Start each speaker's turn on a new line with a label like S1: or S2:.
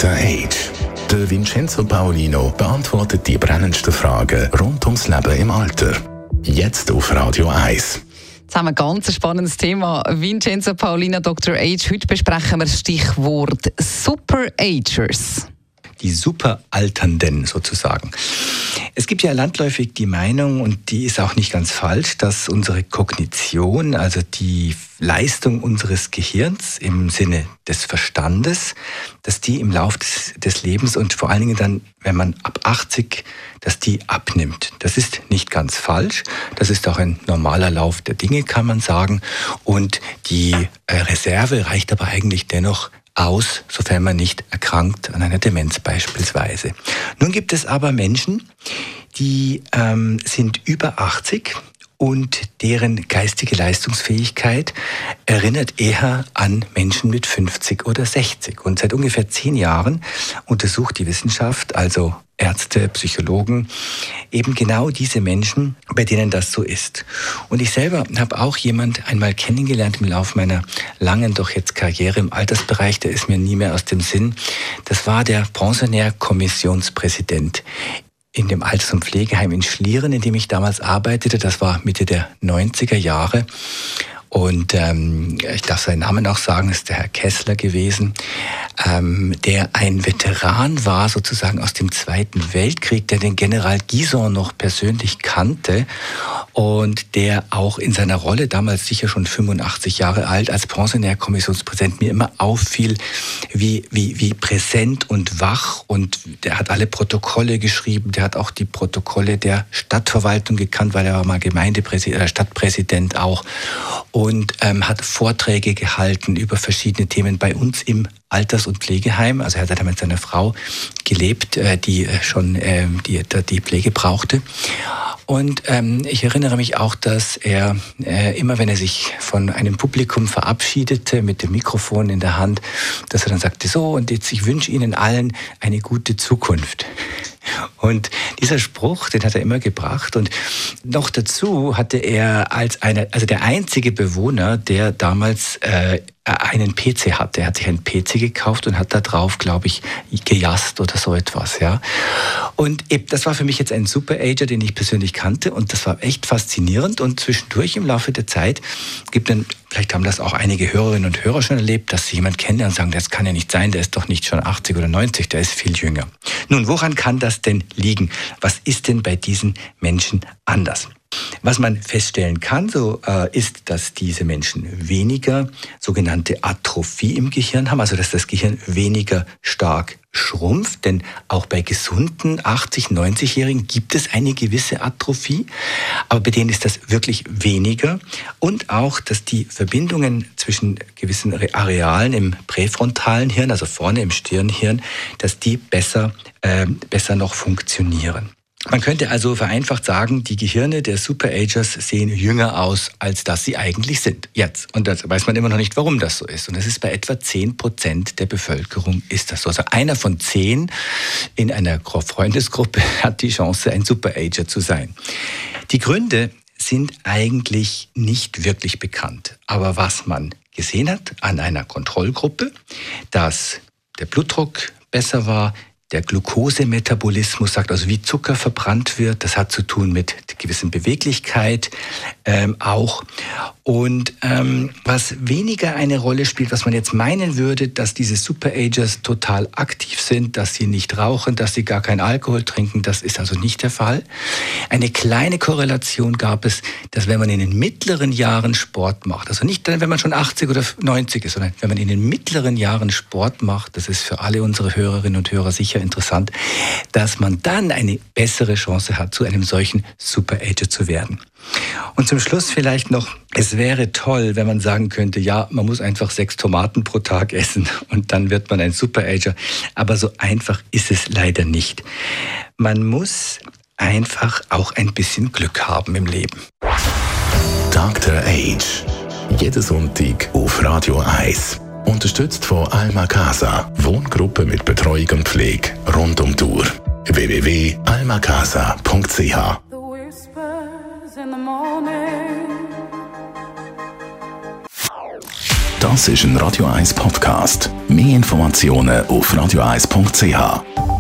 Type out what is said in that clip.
S1: Dr. Age. Der Vincenzo Paolino beantwortet die brennendsten Fragen rund ums Leben im Alter. Jetzt auf Radio 1.
S2: Jetzt haben wir ein ganz spannendes Thema. Vincenzo Paolino, Dr. Age. Heute besprechen wir das Stichwort Super-Agers.
S3: Die Superalternden sozusagen. Es gibt ja landläufig die Meinung, und die ist auch nicht ganz falsch, dass unsere Kognition, also die Leistung unseres Gehirns im Sinne des Verstandes, dass die im Laufe des Lebens und vor allen Dingen dann, wenn man ab 80, dass die abnimmt. Das ist nicht ganz falsch. Das ist auch ein normaler Lauf der Dinge, kann man sagen. Und die Reserve reicht aber eigentlich dennoch aus, sofern man nicht erkrankt an einer Demenz beispielsweise. Nun gibt es aber Menschen, die sind über 80 und deren geistige Leistungsfähigkeit erinnert eher an Menschen mit 50 oder 60. Und seit ungefähr 10 Jahren untersucht die Wissenschaft, also Ärzte, Psychologen, eben genau diese Menschen, bei denen das so ist. Und ich selber habe auch jemand einmal kennengelernt im Laufe meiner langen, doch jetzt Karriere im Altersbereich, der ist mir nie mehr aus dem Sinn. Das war der Pensionär-Kommissionspräsident in dem Alters- und Pflegeheim in Schlieren, in dem ich damals arbeitete. Das war Mitte der 90er Jahre. Und ich darf seinen Namen auch sagen, ist der Herr Kessler gewesen, der ein Veteran war sozusagen aus dem Zweiten Weltkrieg, der den General Guison noch persönlich kannte und der auch in seiner Rolle, damals sicher schon 85 Jahre alt, als Pensionär-Kommissionspräsident mir immer auffiel, wie präsent und wach, und der hat alle Protokolle geschrieben, der hat auch die Protokolle der Stadtverwaltung gekannt, weil er war mal Stadtpräsident auch, und hat Vorträge gehalten über verschiedene Themen bei uns im Alters- und Pflegeheim. Also er hat da mit seiner Frau gelebt, die schon die Pflege brauchte. Und ich erinnere mich auch, dass er immer, wenn er sich von einem Publikum verabschiedete mit dem Mikrofon in der Hand, dass er dann sagte, so, und jetzt, ich wünsche Ihnen allen eine gute Zukunft. Und dieser Spruch, den hat er immer gebracht. Und noch dazu hatte er also der einzige Bewohner, der damals einen PC hatte. Er hat sich einen PC gekauft und hat da drauf, glaube ich, gejasst oder so etwas, ja. Und das war für mich jetzt ein Super-Ager, den ich persönlich kannte, und das war echt faszinierend. Und zwischendurch im Laufe der Zeit vielleicht haben das auch einige Hörerinnen und Hörer schon erlebt, dass sie jemanden kennenlernen und sagen, das kann ja nicht sein, der ist doch nicht schon 80 oder 90, der ist viel jünger. Nun, woran kann das denn liegen? Was ist denn bei diesen Menschen anders? Was man feststellen kann, ist, dass diese Menschen weniger sogenannte Atrophie im Gehirn haben, also dass das Gehirn weniger stark schrumpft, denn auch bei gesunden 80-, 90-Jährigen gibt es eine gewisse Atrophie, aber bei denen ist das wirklich weniger, und auch, dass die Verbindungen zwischen gewissen Arealen im präfrontalen Hirn, also vorne im Stirnhirn, dass die besser noch funktionieren. Man könnte also vereinfacht sagen, die Gehirne der Super-Agers sehen jünger aus, als dass sie eigentlich sind. Jetzt. Und das weiß man immer noch nicht, warum das so ist. Und das ist bei etwa 10% der Bevölkerung ist das so. Also einer von 10 in einer Freundesgruppe hat die Chance, ein Super-Ager zu sein. Die Gründe sind eigentlich nicht wirklich bekannt. Aber was man gesehen hat an einer Kontrollgruppe, dass der Blutdruck besser war, der Glukosemetabolismus, sagt also, wie Zucker verbrannt wird, das hat zu tun mit gewissen Beweglichkeit auch. Und was weniger eine Rolle spielt, was man jetzt meinen würde, dass diese Super-Agers total aktiv sind, dass sie nicht rauchen, dass sie gar keinen Alkohol trinken, das ist also nicht der Fall. Eine kleine Korrelation gab es, dass wenn man in den mittleren Jahren Sport macht, also nicht dann, wenn man schon 80 oder 90 ist, sondern wenn man in den mittleren Jahren Sport macht, das ist für alle unsere Hörerinnen und Hörer sicher interessant, dass man dann eine bessere Chance hat, zu einem solchen Super-Ager zu werden. Und zum Schluss vielleicht noch, es wäre toll, wenn man sagen könnte, ja, man muss einfach 6 Tomaten pro Tag essen und dann wird man ein Super-Ager. Aber so einfach ist es leider nicht. Man muss einfach auch ein bisschen Glück haben im Leben.
S1: Dr. Age. Jeden Sonntag auf Radio 1. Unterstützt von Alma Casa. Wohngruppe mit Betreuung und Pflege rund um die Uhr. www.almacasa.ch Das ist ein Radio 1 Podcast. Mehr Informationen auf radio1.ch.